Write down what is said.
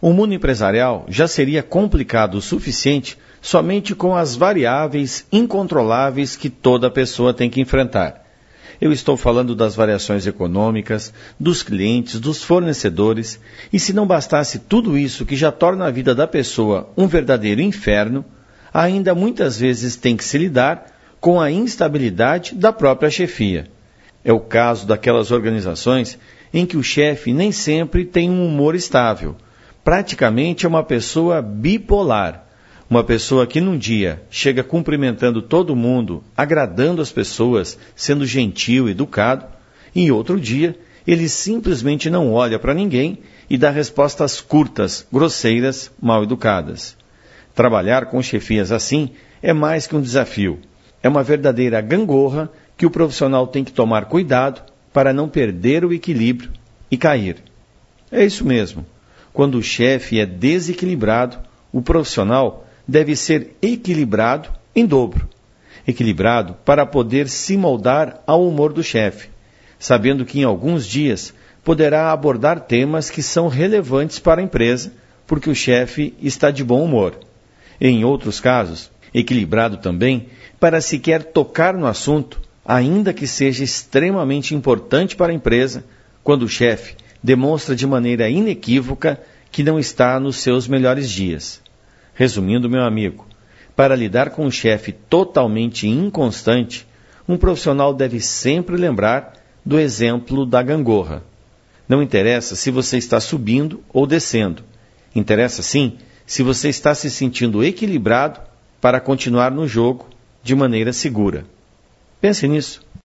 O mundo empresarial já seria complicado o suficiente somente com as variáveis incontroláveis que toda pessoa tem que enfrentar. Eu estou falando das variações econômicas, dos clientes, dos fornecedores, e se não bastasse tudo isso que já torna a vida da pessoa um verdadeiro inferno, ainda muitas vezes tem que se lidar com a instabilidade da própria chefia. É o caso daquelas organizações em que o chefe nem sempre tem um humor estável. Praticamente é uma pessoa bipolar. Uma pessoa que num dia chega cumprimentando todo mundo, agradando as pessoas, sendo gentil, educado, e em outro dia ele simplesmente não olha para ninguém e dá respostas curtas, grosseiras, mal educadas. Trabalhar com chefias assim é mais que um desafio. É uma verdadeira gangorra que o profissional tem que tomar cuidado para não perder o equilíbrio e cair. É isso mesmo. Quando o chefe é desequilibrado, o profissional deve ser equilibrado em dobro. Equilibrado para poder se moldar ao humor do chefe, sabendo que em alguns dias poderá abordar temas que são relevantes para a empresa, porque o chefe está de bom humor. Em outros casos, equilibrado também para sequer tocar no assunto, ainda que seja extremamente importante para a empresa, quando o chefe demonstra de maneira inequívoca que não está nos seus melhores dias. Resumindo, meu amigo, para lidar com um chefe totalmente inconstante, um profissional deve sempre lembrar do exemplo da gangorra. Não interessa se você está subindo ou descendo. Interessa sim se você está se sentindo equilibrado para continuar no jogo de maneira segura. Pense nisso.